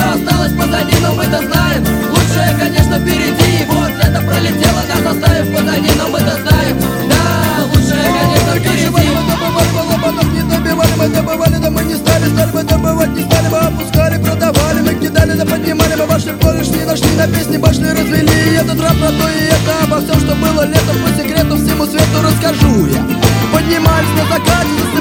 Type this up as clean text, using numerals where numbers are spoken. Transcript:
все осталось позади, но мы-то знаем, лучшее, конечно, впереди. Вот это пролетело, нас оставив позади, но мы-то знаем, да, лучшее, конечно, впереди. Мы добывали, мы лобанов не добивали, мы добывали, да мы не стали мы добывать не стали, мы опускали, продавали, мы кидали, да поднимали, мы ваши порыш не нашли, на песни башни развели. И этот рэп про то и это, обо всем, что было летом, по секрету всему свету расскажу я. Поднимались на закате,